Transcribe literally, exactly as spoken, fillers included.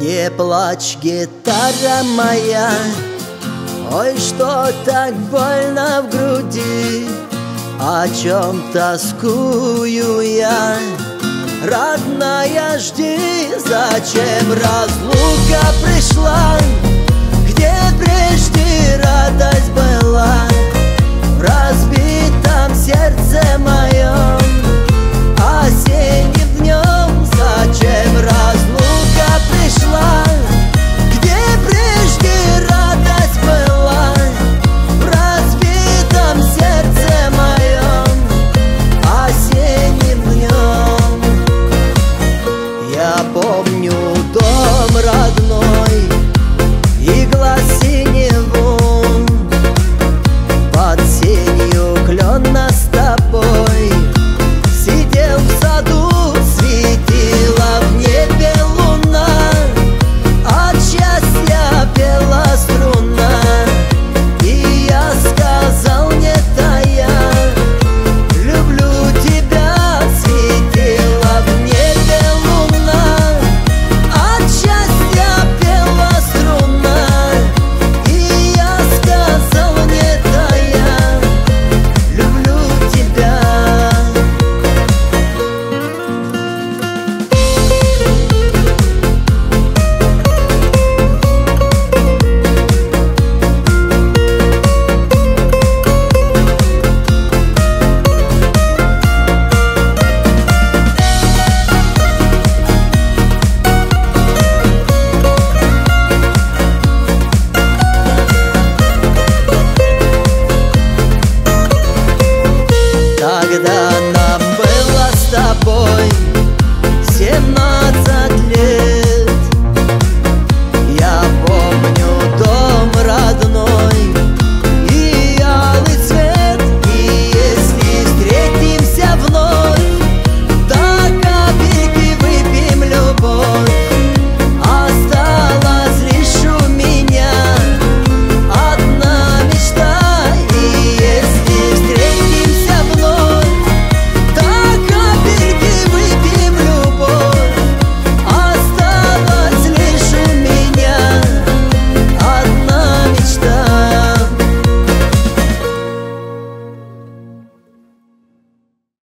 Не плачь, гитара моя, ой, что так больно в груди, о чем тоскую я, родная, жди. Зачем разлука пришла, где прежде радость была? В разбитом сердце моя